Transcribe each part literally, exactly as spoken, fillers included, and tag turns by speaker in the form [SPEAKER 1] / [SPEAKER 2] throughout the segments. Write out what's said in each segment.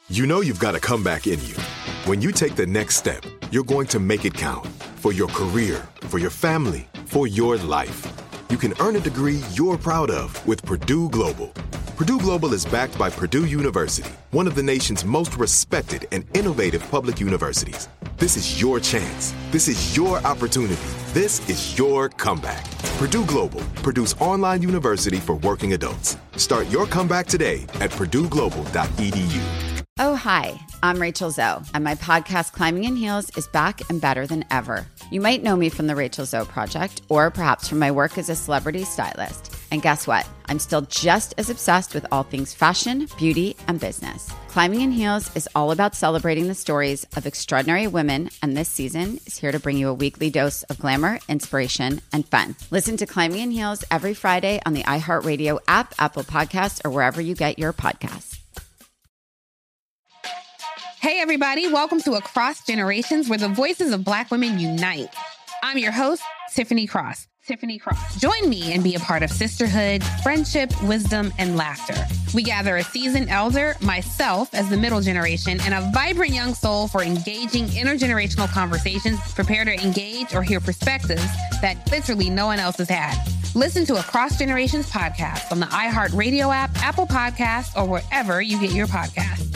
[SPEAKER 1] You know you've got a comeback in you. When you take the next step, you're going to make it count. For your career, for your family, for your life. You can earn a degree you're proud of with Purdue Global. Purdue Global is backed by Purdue University, one of the nation's most respected and innovative public universities. This is your chance. This is your opportunity. This is your comeback. Purdue Global, Purdue's online university for working adults. Start your comeback today at purdue global dot e d u.
[SPEAKER 2] Oh, hi, I'm Rachel Zoe, and my podcast, Climbing in Heels, is back and better than ever. You might know me from the Rachel Zoe Project, or perhaps from my work as a celebrity stylist. And guess what? I'm still just as obsessed with all things fashion, beauty, and business. Climbing in Heels is all about celebrating the stories of extraordinary women, and this season is here to bring you a weekly dose of glamour, inspiration, and fun. Listen to Climbing in Heels every Friday on the iHeartRadio app, Apple Podcasts, or wherever you get your podcasts.
[SPEAKER 3] Hey, everybody. Welcome to Across Generations, where the voices of Black women unite. I'm your host, Tiffany Cross. Tiffany Cross. Join me and be a part of sisterhood, friendship, wisdom, and laughter. We gather a seasoned elder, myself as the middle generation, and a vibrant young soul for engaging intergenerational conversations. Prepare to engage or hear perspectives that literally no one else has had. Listen to Across Generations podcast on the iHeartRadio app, Apple Podcasts, or wherever you get your podcasts.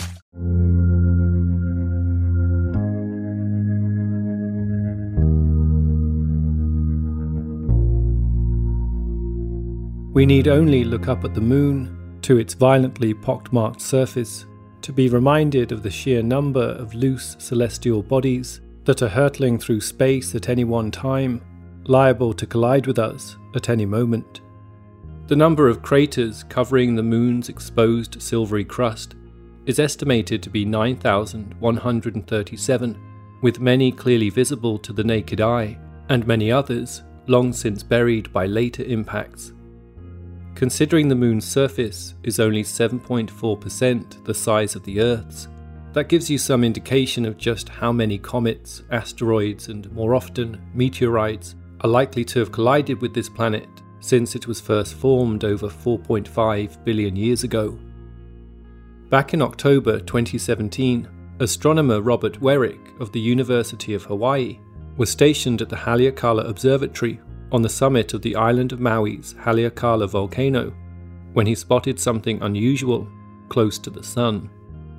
[SPEAKER 4] We need only look up at the moon, to its violently pockmarked surface, to be reminded of the sheer number of loose celestial bodies that are hurtling through space at any one time, liable to collide with us at any moment. The number of craters covering the moon's exposed silvery crust is estimated to be nine thousand one hundred thirty-seven, with many clearly visible to the naked eye, and many others long since buried by later impacts. Considering the moon's surface is only seven point four percent the size of the Earth's, that gives you some indication of just how many comets, asteroids, and more often meteorites are likely to have collided with this planet since it was first formed over four point five billion years ago. Back in October twenty seventeen, astronomer Robert Weryk of the University of Hawaii was stationed at the Haleakala Observatory on the summit of the island of Maui's Haleakala volcano when he spotted something unusual close to the sun.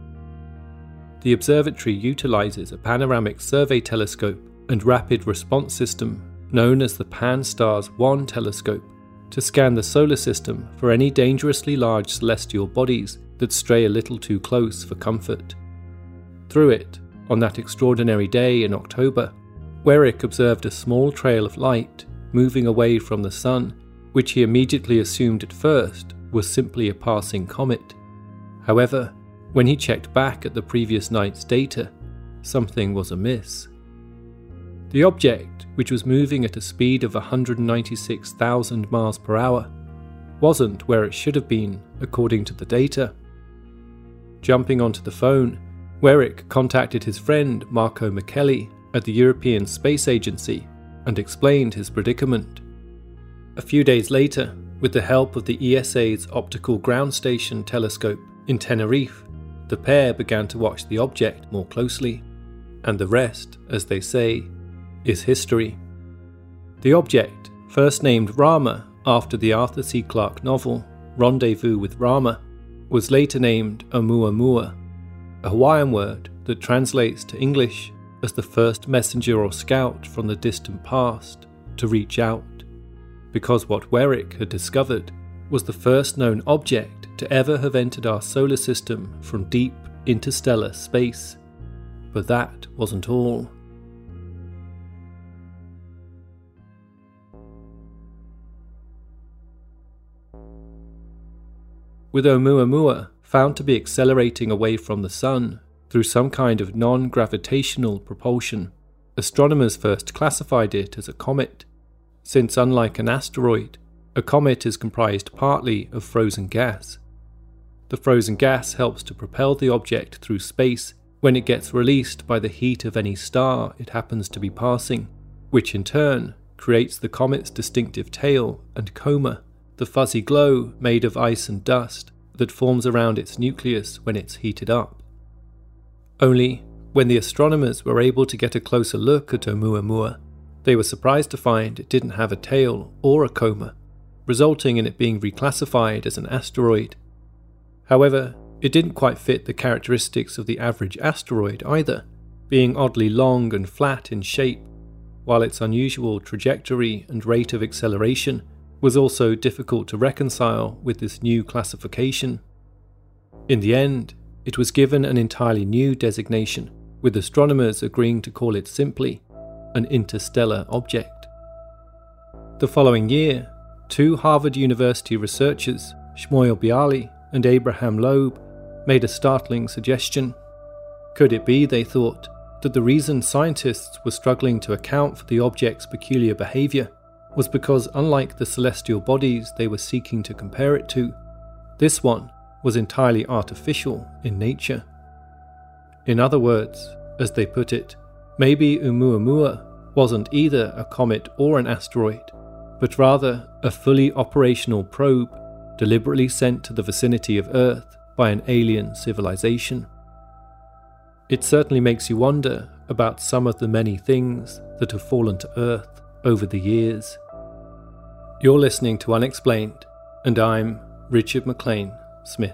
[SPEAKER 4] The observatory utilizes a panoramic survey telescope and rapid response system known as the Pan-STARRS one telescope to scan the solar system for any dangerously large celestial bodies that stray a little too close for comfort. Through it, on that extraordinary day in October, Weryk observed a small trail of light moving away from the sun, which he immediately assumed at first was simply a passing comet. However, when he checked back at the previous night's data, something was amiss. The object, which was moving at a speed of one hundred ninety-six thousand miles per hour, wasn't where it should have been, according to the data. Jumping onto the phone, Weryk contacted his friend Marco Micheli at the European Space Agency and explained his predicament. A few days later, with the help of the E S A's Optical Ground Station telescope in Tenerife, the pair began to watch the object more closely, and the rest, as they say, is history. The object, first named Rama after the Arthur C. Clarke novel Rendezvous with Rama, was later named Oumuamua, a Hawaiian word that translates to English as the first messenger or scout from the distant past to reach out, because what Weryk had discovered was the first known object to ever have entered our solar system from deep interstellar space. But that wasn't all. With Oumuamua found to be accelerating away from the sun through some kind of non-gravitational propulsion, astronomers first classified it as a comet, since unlike an asteroid, a comet is comprised partly of frozen gas. The frozen gas helps to propel the object through space when it gets released by the heat of any star it happens to be passing, which in turn creates the comet's distinctive tail and coma, the fuzzy glow made of ice and dust that forms around its nucleus when it's heated up. Only, when the astronomers were able to get a closer look at Oumuamua, they were surprised to find it didn't have a tail or a coma, resulting in it being reclassified as an asteroid. However, it didn't quite fit the characteristics of the average asteroid either, being oddly long and flat in shape, while its unusual trajectory and rate of acceleration was also difficult to reconcile with this new classification. In the end, it was given an entirely new designation, with astronomers agreeing to call it simply an interstellar object. The following year, two Harvard University researchers, Shmuel Bialy and Abraham Loeb, made a startling suggestion. Could it be, they thought, that the reason scientists were struggling to account for the object's peculiar behavior was because, unlike the celestial bodies they were seeking to compare it to, this one was entirely artificial in nature? In other words, as they put it, maybe Oumuamua wasn't either a comet or an asteroid, but rather a fully operational probe deliberately sent to the vicinity of Earth by an alien civilization. It certainly makes you wonder about some of the many things that have fallen to Earth over the years. You're listening to Unexplained, and I'm Richard McLean Smith.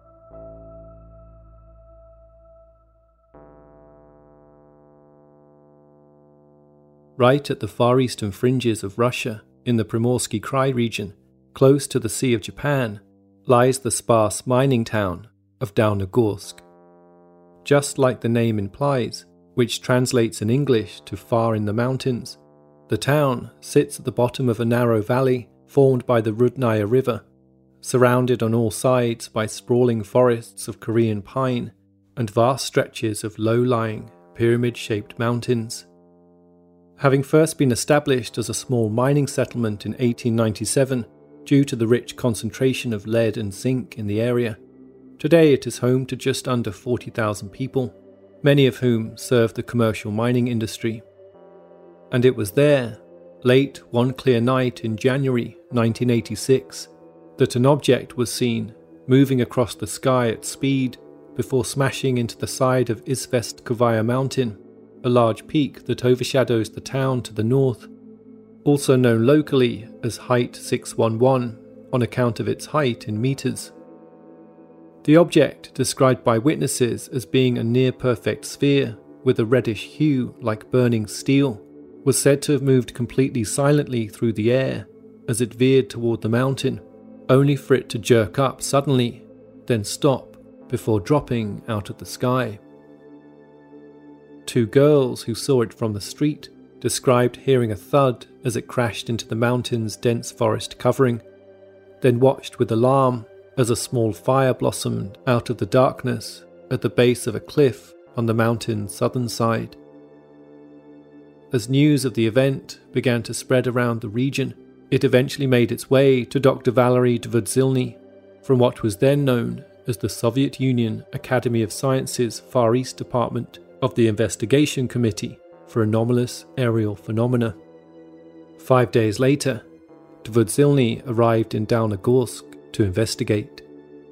[SPEAKER 4] Right at the far eastern fringes of Russia, in the Primorsky Krai region, close to the Sea of Japan, lies the sparse mining town of Dawnogorsk. Just like the name implies, which translates in English to far in the mountains, the town sits at the bottom of a narrow valley formed by the Rudnaya River, surrounded on all sides by sprawling forests of Korean pine and vast stretches of low-lying, pyramid-shaped mountains. Having first been established as a small mining settlement in eighteen ninety-seven due to the rich concentration of lead and zinc in the area, today it is home to just under forty thousand people, many of whom serve the commercial mining industry. And it was there, late one clear night in January nineteen eighty-six, that an object was seen moving across the sky at speed before smashing into the side of Izvestkovaya Mountain, a large peak that overshadows the town to the north, also known locally as Height six one one on account of its height in meters. The object, described by witnesses as being a near-perfect sphere with a reddish hue like burning steel, was said to have moved completely silently through the air as it veered toward the mountain, only for it to jerk up suddenly, then stop before dropping out of the sky. Two girls who saw it from the street described hearing a thud as it crashed into the mountain's dense forest covering, then watched with alarm as a small fire blossomed out of the darkness at the base of a cliff on the mountain's southern side. As news of the event began to spread around the region, it eventually made its way to Doctor Valery Dvudzilny from what was then known as the Soviet Union Academy of Sciences Far East Department of the Investigation Committee for Anomalous Aerial Phenomena. Five days later, Dvudzilny arrived in Dawnogorsk to investigate.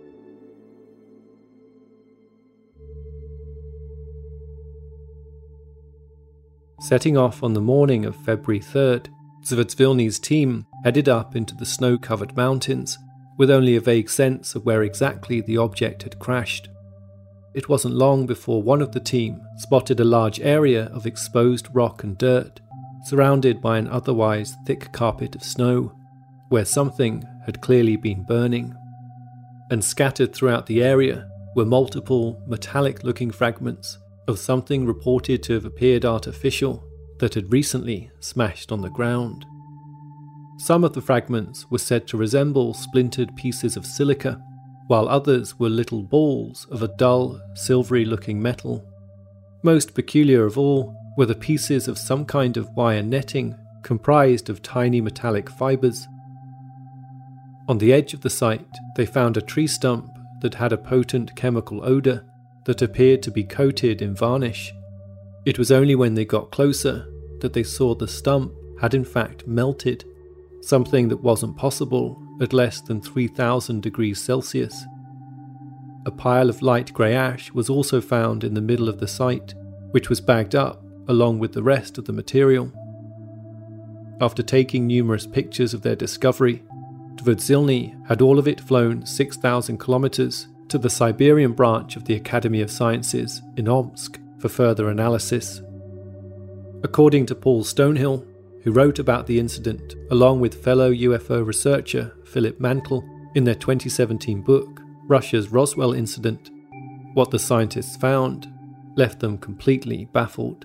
[SPEAKER 4] Setting off on the morning of February third, Dvudzilny's team headed up into the snow-covered mountains with only a vague sense of where exactly the object had crashed. It wasn't long before one of the team spotted a large area of exposed rock and dirt, surrounded by an otherwise thick carpet of snow, where something had clearly been burning. And scattered throughout the area were multiple metallic-looking fragments of something reported to have appeared artificial that had recently smashed on the ground. Some of the fragments were said to resemble splintered pieces of silica, while others were little balls of a dull, silvery-looking metal. Most peculiar of all were the pieces of some kind of wire netting comprised of tiny metallic fibres. On the edge of the site, they found a tree stump that had a potent chemical odour that appeared to be coated in varnish. It was only when they got closer that they saw the stump had in fact melted, something that wasn't possible at less than three thousand degrees Celsius. a pile of light grey ash was also found in the middle of the site, which was bagged up along with the rest of the material. After taking numerous pictures of their discovery, Dvrzilny had all of it flown six thousand kilometers to the Siberian branch of the Academy of Sciences in Omsk for further analysis. According to Paul Stonehill, who wrote about the incident along with fellow U F O researcher Philip Mantle in their twenty seventeen book, Russia's Roswell Incident, what the scientists found left them completely baffled.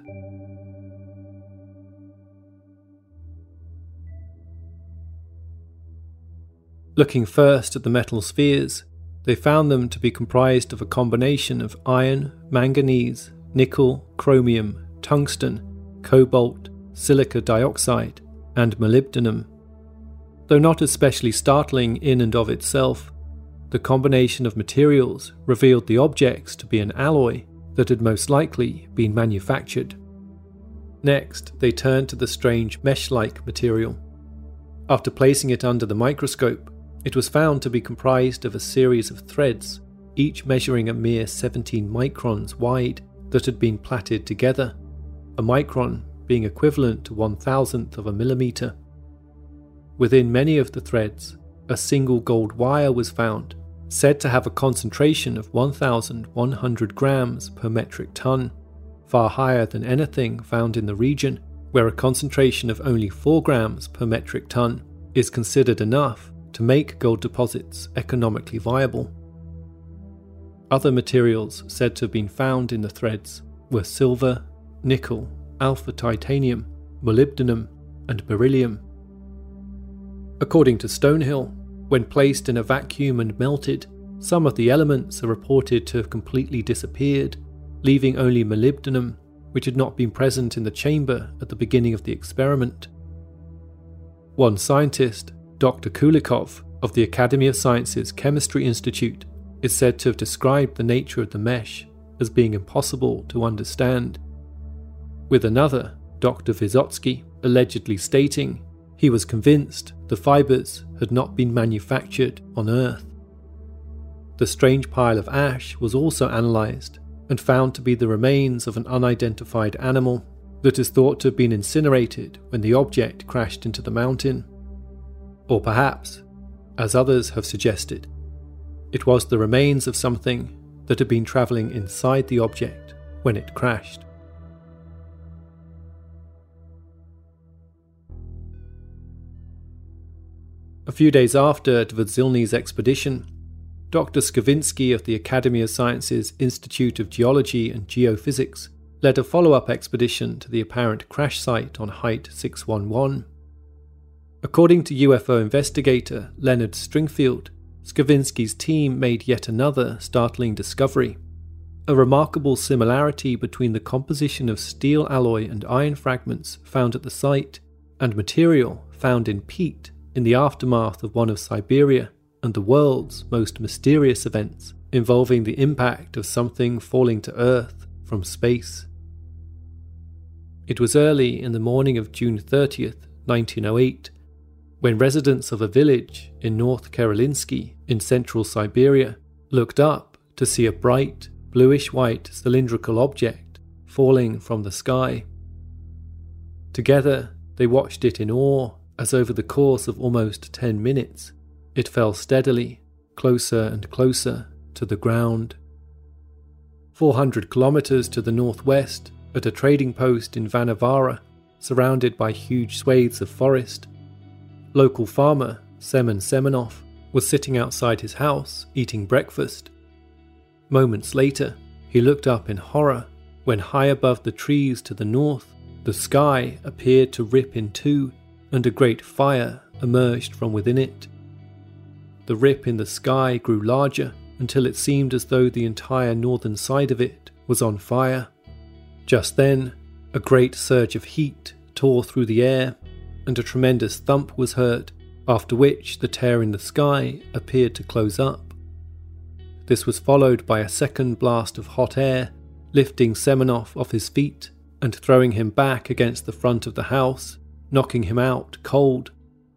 [SPEAKER 4] Looking first at the metal spheres, they found them to be comprised of a combination of iron, manganese, nickel, chromium, tungsten, cobalt, silica dioxide, and molybdenum. Though not especially startling in and of itself, the combination of materials revealed the objects to be an alloy that had most likely been manufactured. Next, they turned to the strange mesh-like material. After placing it under the microscope, it was found to be comprised of a series of threads, each measuring a mere seventeen microns wide, that had been plaited together, a micron being equivalent to one thousandth of a millimetre. Within many of the threads, a single gold wire was found, said to have a concentration of one thousand one hundred grams per metric ton, far higher than anything found in the region, where a concentration of only four grams per metric ton is considered enough to make gold deposits economically viable. Other materials said to have been found in the threads were silver, nickel, alpha titanium, molybdenum, and beryllium. According to Stonehill, when placed in a vacuum and melted, some of the elements are reported to have completely disappeared, leaving only molybdenum, which had not been present in the chamber at the beginning of the experiment. One scientist, Doctor Kulikov of the Academy of Sciences Chemistry Institute, is said to have described the nature of the mesh as being impossible to understand, with another, Doctor Vysotsky, allegedly stating he was convinced the fibres had not been manufactured on Earth. The strange pile of ash was also analysed and found to be the remains of an unidentified animal that is thought to have been incinerated when the object crashed into the mountain. Or perhaps, as others have suggested, it was the remains of something that had been travelling inside the object when it crashed. A few days after Dvrzilny's expedition, Doctor Skavinsky of the Academy of Sciences Institute of Geology and Geophysics led a follow-up expedition to the apparent crash site on Height six one one. According to U F O investigator Leonard Stringfield, Skavinsky's team made yet another startling discovery: a remarkable similarity between the composition of steel alloy and iron fragments found at the site and material found in peat in the aftermath of one of Siberia and the world's most mysterious events involving the impact of something falling to Earth from space. It was early in the morning of June thirtieth, nineteen oh eight, when residents of a village in North Karelinsky in central Siberia looked up to see a bright, bluish-white cylindrical object falling from the sky. Together, they watched it in awe as over the course of almost ten minutes, it fell steadily, closer and closer to the ground. four hundred kilometers to the northwest, at a trading post in Vanavara, surrounded by huge swathes of forest, local farmer Semen Semenov was sitting outside his house eating breakfast. Moments later, he looked up in horror when high above the trees to the north, the sky appeared to rip in two and a great fire emerged from within it. The rip in the sky grew larger until it seemed as though the entire northern side of it was on fire. Just then, a great surge of heat tore through the air and a tremendous thump was heard, after which the tear in the sky appeared to close up. This was followed by a second blast of hot air, lifting Semenov off his feet and throwing him back against the front of the house, knocking him out cold.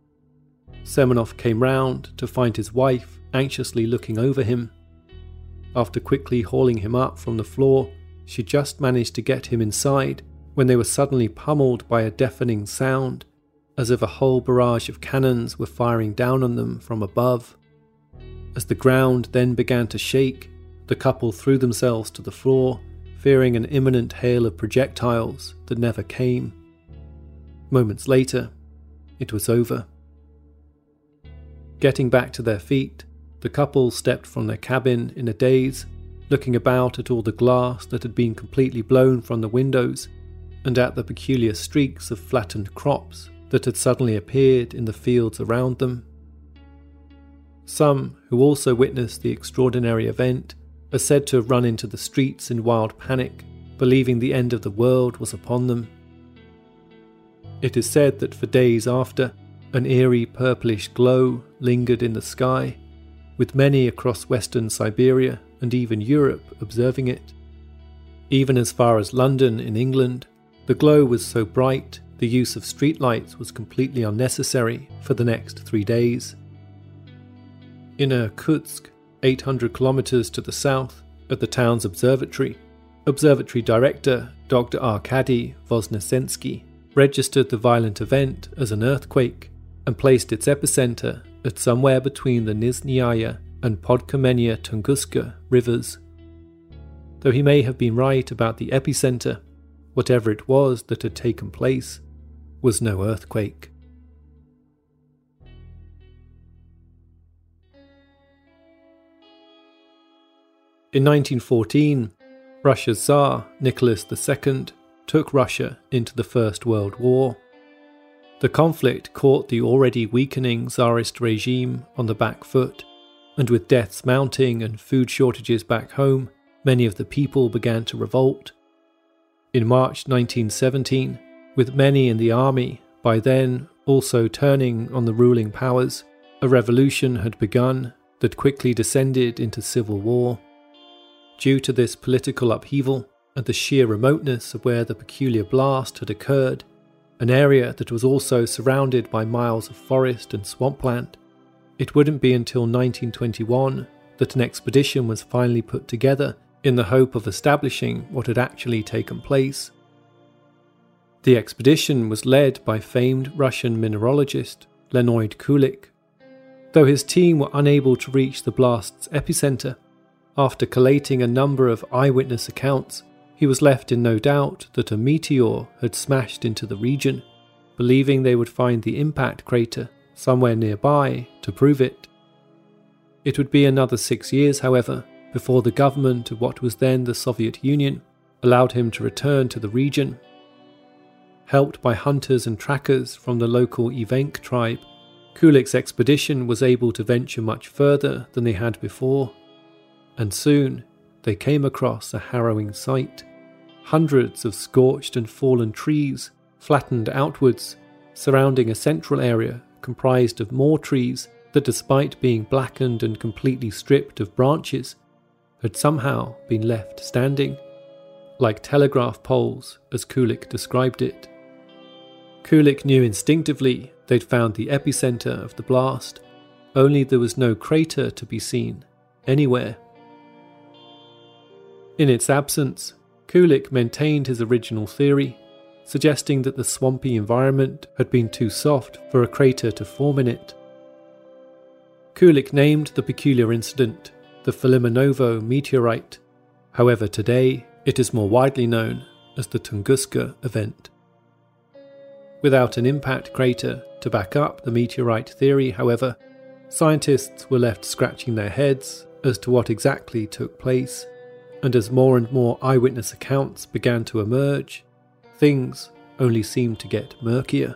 [SPEAKER 4] Semenov came round to find his wife anxiously looking over him. after quickly hauling him up from the floor, she just managed to get him inside when they were suddenly pummeled by a deafening sound, as if a whole barrage of cannons were firing down on them from above. As the ground then began to shake, the couple threw themselves to the floor, fearing an imminent hail of projectiles that never came. Moments later, it was over. Getting back to their feet, the couple stepped from their cabin in a daze, looking about at all the glass that had been completely blown from the windows and at the peculiar streaks of flattened crops that had suddenly appeared in the fields around them. Some, who also witnessed the extraordinary event, are said to have run into the streets in wild panic, believing the end of the world was upon them. It is said that for days after, an eerie purplish glow lingered in the sky, with many across western Siberia and even Europe observing it. Even as far as London in England, the glow was so bright the use of streetlights was completely unnecessary for the next three days. In Irkutsk, eight hundred kilometers to the south, at the town's observatory, observatory director Doctor Arkady Voznesensky registered the violent event as an earthquake and placed its epicenter at somewhere between the Nizhnaya and Podkamenya Tunguska rivers. Though he may have been right about the epicenter, whatever it was that had taken place was no earthquake. In nineteen fourteen, Russia's Tsar Nicholas the Second took Russia into the First World War. The conflict caught the already weakening Tsarist regime on the back foot, and with deaths mounting and food shortages back home, many of the people began to revolt. In March nineteen seventeen, with many in the army by then also turning on the ruling powers, a revolution had begun that quickly descended into civil war. Due to this political upheaval and the sheer remoteness of where the peculiar blast had occurred, an area that was also surrounded by miles of forest and swampland, it wouldn't be until nineteen twenty-one that an expedition was finally put together in the hope of establishing what had actually taken place. The expedition was led by famed Russian mineralogist Leonid Kulik. Though his team were unable to reach the blast's epicenter, after collating a number of eyewitness accounts, he was left in no doubt that a meteor had smashed into the region, believing they would find the impact crater somewhere nearby to prove it. It would be another six years, however, before the government of what was then the Soviet Union allowed him to return to the region. Helped by hunters and trackers from the local Evenk tribe, Kulik's expedition was able to venture much further than they had before, and soon they came across a harrowing sight. Hundreds of scorched and fallen trees, flattened outwards, surrounding a central area comprised of more trees that, despite being blackened and completely stripped of branches, had somehow been left standing, like telegraph poles as Kulik described it. Kulik knew instinctively they'd found the epicenter of the blast, only there was no crater to be seen anywhere. In its absence, Kulik maintained his original theory, suggesting that the swampy environment had been too soft for a crater to form in it. Kulik named the peculiar incident the Filimonovo meteorite. However, today it is more widely known as the Tunguska event. Without an impact crater to back up the meteorite theory, however, scientists were left scratching their heads as to what exactly took place, and as more and more eyewitness accounts began to emerge, things only seemed to get murkier.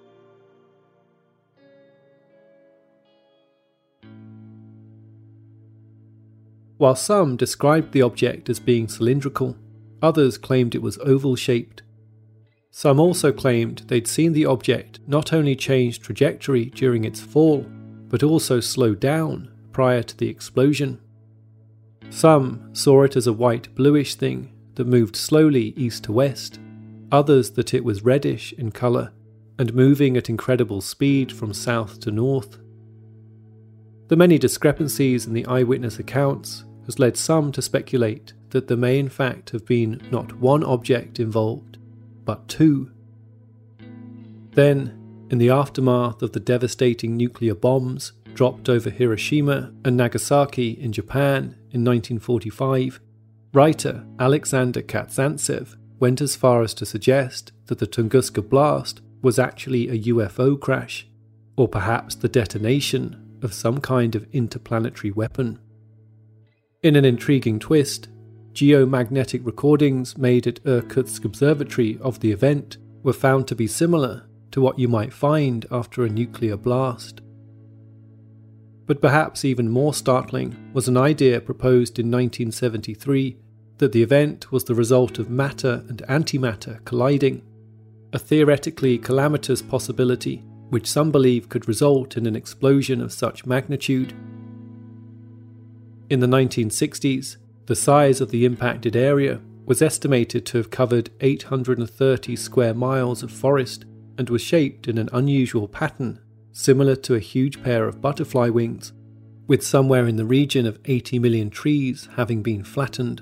[SPEAKER 4] While some described the object as being cylindrical, others claimed it was oval-shaped. Some also claimed they'd seen the object not only change trajectory during its fall, but also slow down prior to the explosion. Some saw it as a white-bluish thing that moved slowly east to west, others that it was reddish in colour and moving at incredible speed from south to north. The many discrepancies in the eyewitness accounts has led some to speculate that there may in fact have been not one object involved, but two. Then, in the aftermath of the devastating nuclear bombs dropped over Hiroshima and Nagasaki in Japan in nineteen forty-five, writer Alexander Kazantsev went as far as to suggest that the Tunguska blast was actually a U F O crash, or perhaps the detonation of some kind of interplanetary weapon. In an intriguing twist, geomagnetic recordings made at Irkutsk Observatory of the event were found to be similar to what you might find after a nuclear blast. But perhaps even more startling was an idea proposed in nineteen seventy-three that the event was the result of matter and antimatter colliding, a theoretically calamitous possibility which some believe could result in an explosion of such magnitude. In the nineteen sixties, the size of the impacted area was estimated to have covered eight hundred thirty square miles of forest and was shaped in an unusual pattern similar to a huge pair of butterfly wings, with somewhere in the region of eighty million trees having been flattened.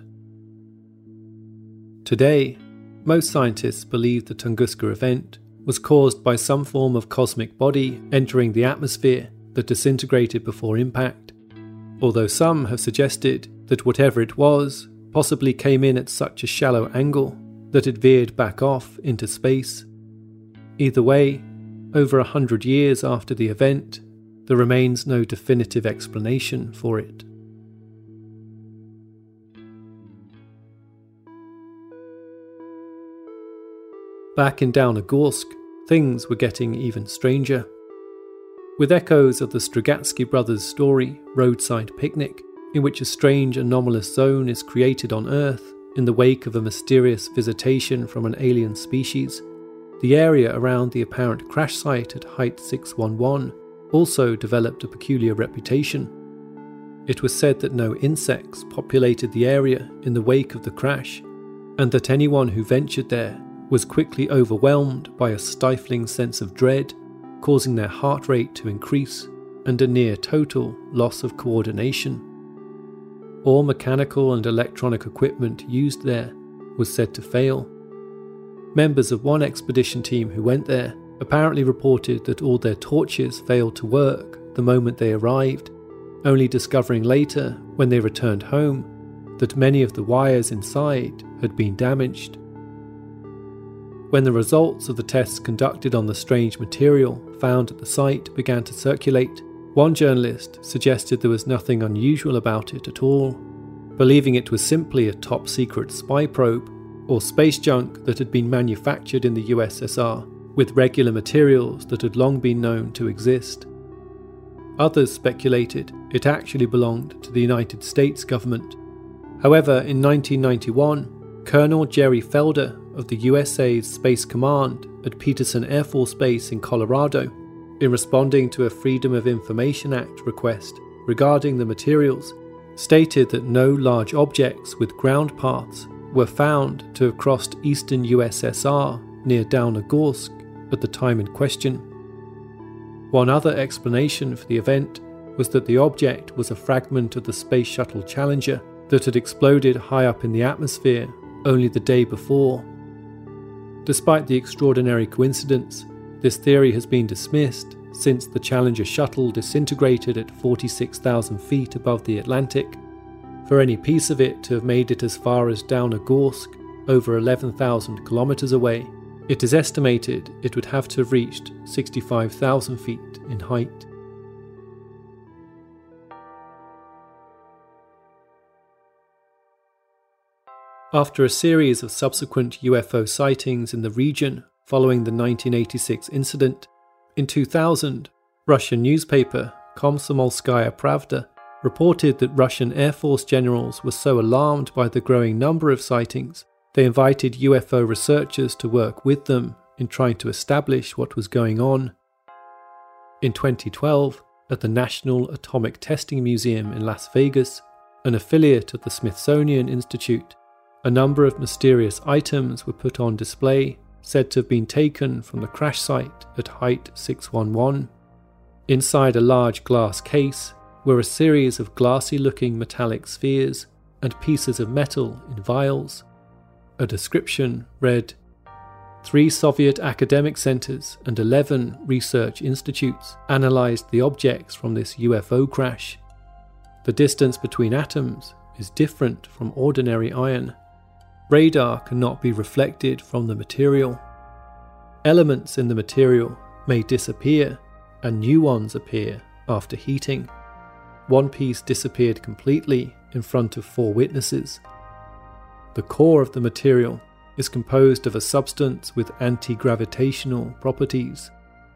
[SPEAKER 4] Today, most scientists believe the Tunguska event was caused by some form of cosmic body entering the atmosphere that disintegrated before impact, although some have suggested that whatever it was possibly came in at such a shallow angle that it veered back off into space. Either way, over a hundred years after the event, there remains no definitive explanation for it. Back in Downogorsk, things were getting even stranger. With echoes of the Strugatsky brothers' story, Roadside Picnic, in which a strange anomalous zone is created on Earth in the wake of a mysterious visitation from an alien species, the area around the apparent crash site at Height six one one also developed a peculiar reputation. It was said that no insects populated the area in the wake of the crash, and that anyone who ventured there was quickly overwhelmed by a stifling sense of dread, causing their heart rate to increase and a near total loss of coordination. All mechanical and electronic equipment used there was said to fail. Members of one expedition team who went there apparently reported that all their torches failed to work the moment they arrived, only discovering later, when they returned home, that many of the wires inside had been damaged. When the results of the tests conducted on the strange material found at the site began to circulate, one journalist suggested there was nothing unusual about it at all, believing it was simply a top-secret spy probe or space junk that had been manufactured in the U S S R with regular materials that had long been known to exist. Others speculated it actually belonged to the United States government. However, in nineteen ninety-one, Colonel Jerry Felder of the U S A's Space Command at Peterson Air Force Base in Colorado, in responding to a Freedom of Information Act request regarding the materials, stated that no large objects with ground paths were found to have crossed eastern U S S R near Downogorsk at the time in question. One other explanation for the event was that the object was a fragment of the Space Shuttle Challenger that had exploded high up in the atmosphere only the day before. Despite the extraordinary coincidence, this theory has been dismissed since the Challenger shuttle disintegrated at forty-six thousand feet above the Atlantic. For any piece of it to have made it as far as Downogorsk, over eleven thousand kilometers away, it is estimated it would have to have reached sixty-five thousand feet in height. After a series of subsequent U F O sightings in the region following the nineteen eighty-six incident, in two thousand, Russian newspaper Komsomolskaya Pravda reported that Russian Air Force generals were so alarmed by the growing number of sightings, they invited U F O researchers to work with them in trying to establish what was going on. In twenty twelve, at the National Atomic Testing Museum in Las Vegas, an affiliate of the Smithsonian Institute, a number of mysterious items were put on display, said to have been taken from the crash site at Height six one one. Inside a large glass case were a series of glassy-looking metallic spheres and pieces of metal in vials. A description read, Three Soviet academic centers and eleven research institutes analyzed the objects from this U F O crash. The distance between atoms is different from ordinary iron. Radar cannot be reflected from the material. Elements in the material may disappear and new ones appear after heating. One piece disappeared completely in front of four witnesses. The core of the material is composed of a substance with anti-gravitational properties.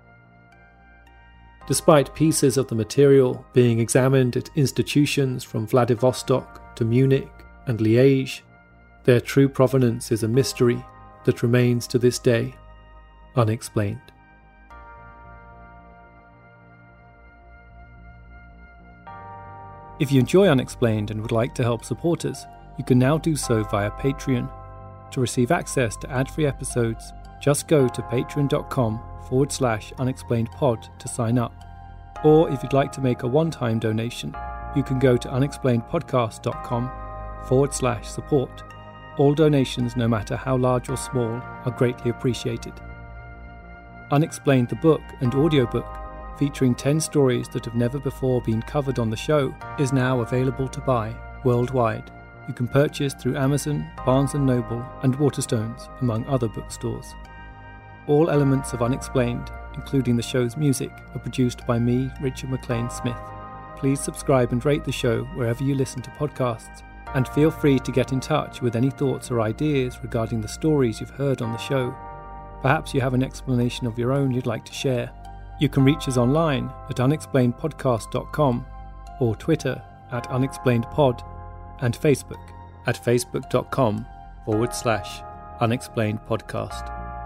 [SPEAKER 4] Despite pieces of the material being examined at institutions from Vladivostok to Munich and Liège, their true provenance is a mystery that remains to this day unexplained. If you enjoy Unexplained and would like to help support us, you can now do so via Patreon. To receive access to ad-free episodes, just go to patreon.com forward slash unexplainedpod to sign up. Or if you'd like to make a one-time donation, you can go to unexplainedpodcast.com forward slash support. All donations, no matter how large or small, are greatly appreciated. Unexplained the book and audiobook, featuring ten stories that have never before been covered on the show, is now available to buy worldwide. You can purchase through Amazon, Barnes and Noble, and Waterstones, among other bookstores. All elements of Unexplained, including the show's music, are produced by me, Richard McLean Smith. Please subscribe and rate the show wherever you listen to podcasts, and feel free to get in touch with any thoughts or ideas regarding the stories you've heard on the show. Perhaps you have an explanation of your own you'd like to share. You can reach us online at unexplained podcast dot com or Twitter at unexplainedpod and Facebook at facebook.com forward slash unexplained podcast.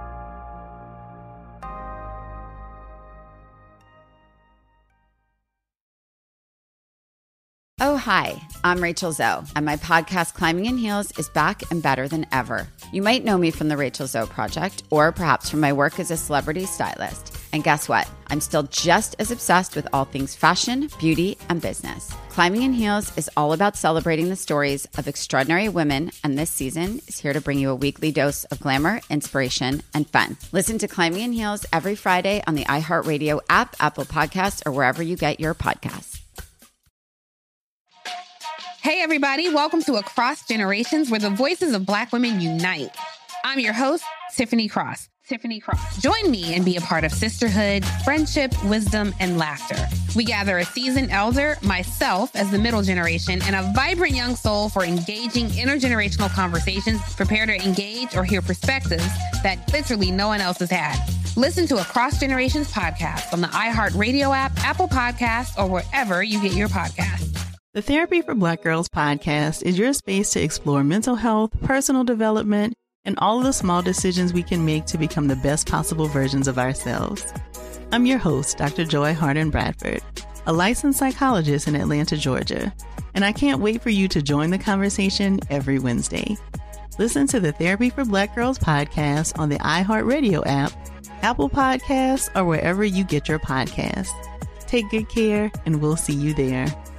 [SPEAKER 2] Oh, hi, I'm Rachel Zoe, and my podcast Climbing in Heels is back and better than ever. You might know me from the Rachel Zoe Project, or perhaps from my work as a celebrity stylist. And guess what? I'm still just as obsessed with all things fashion, beauty, and business. Climbing in Heels is all about celebrating the stories of extraordinary women, and this season is here to bring you a weekly dose of glamour, inspiration, and fun. Listen to Climbing in Heels every Friday on the iHeartRadio app, Apple Podcasts, or wherever you get your podcasts.
[SPEAKER 3] Hey, everybody. Welcome to Across Generations, where the voices of Black women unite. I'm your host, Tiffany Cross. Tiffany Cross. Join me and be a part of sisterhood, friendship, wisdom, and laughter. We gather a seasoned elder, myself as the middle generation, and a vibrant young soul for engaging intergenerational conversations. Prepare to engage or hear perspectives that literally no one else has had. Listen to Across Generations podcast on the iHeartRadio app, Apple Podcasts, or wherever you get your podcasts.
[SPEAKER 5] The Therapy for Black Girls podcast is your space to explore mental health, personal development, and all of the small decisions we can make to become the best possible versions of ourselves. I'm your host, Doctor Joy Harden Bradford, a licensed psychologist in Atlanta, Georgia, and I can't wait for you to join the conversation every Wednesday. Listen to the Therapy for Black Girls podcast on the iHeartRadio app, Apple Podcasts, or wherever you get your podcasts. Take good care, and we'll see you there.